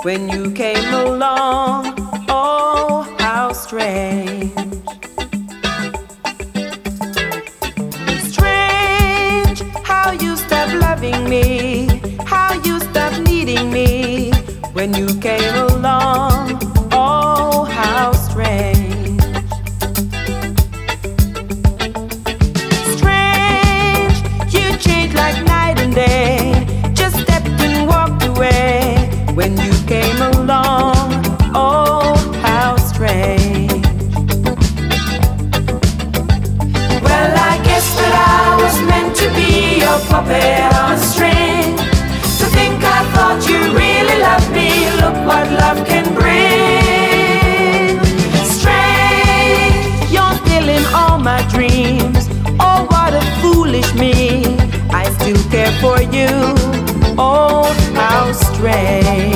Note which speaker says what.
Speaker 1: when you came along. Oh, how strange. Strange how you stopped loving me, how you stopped needing me when you came along. Oh, how strange. Strange, you changed like night and day, just stepped and walked away when you came along. Oh, how strange. Well, I guess that I was meant to be your puppet on a string. To think I thought you really loved me, look what love can bring. Strange, you're stealing all my dreams. Oh, what a foolish me, I still care for you. Oh, how strange.